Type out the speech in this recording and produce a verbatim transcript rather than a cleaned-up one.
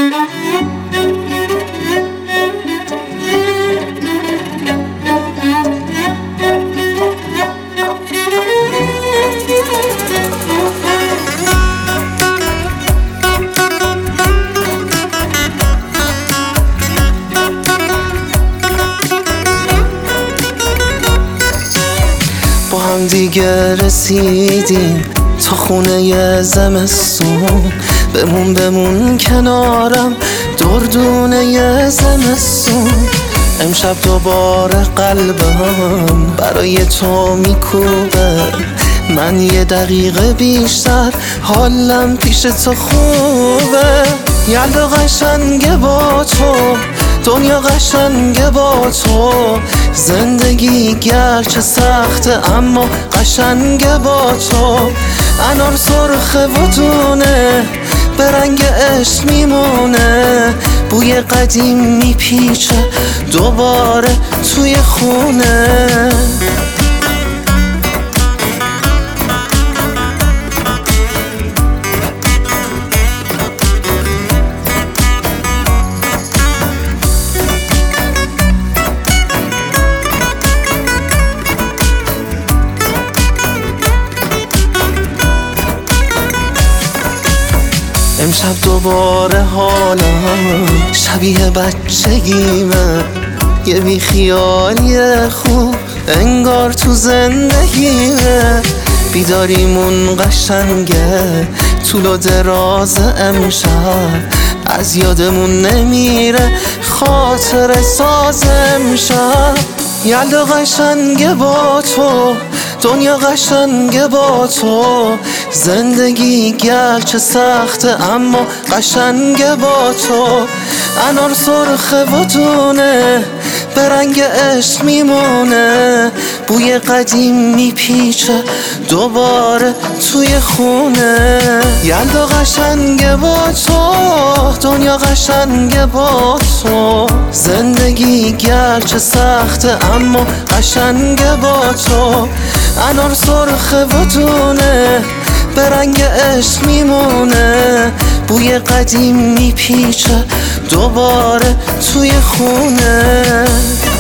با هم دیگه رسیدیم تا خونه زمستون، بمون بمون کنارم دردونه زمستون. امشب دوباره قلبم برای تو میکوبه، من یه دقیقه بیشتر حالم پیش تو خوبه. یلدا قشنگه با تو، دنیا قشنگه با تو، زندگی گرچه سخته اما قشنگه با تو. انار سرخه و دونه به رنگ عشق میمونه، بوی قدیم میپیچه دوباره توی خونه. امشب دوباره حالم شبیه بچگیمه، یه بیخیالی خوب انگار تو زندگیمه. بیداریمون قشنگه طول و دراز امشب، از یادمون نمیره خاطر ساز امشب. یلدا قشنگه با تو، دنیا قشنگه با تو، زندگی گرچه سخته اما قشنگه با تو. انار سرخه و دونه به رنگ عشق میمونه، بوی قدیم میپیچه دوباره توی خونه. یلدا قشنگه با تو، دنیا قشنگه با تو، زندگی گرچه سخته اما قشنگه با تو. انار سرخه و دونه به رنگ عشق میمونه، بوی قدیم میپیچه دوباره توی خونه.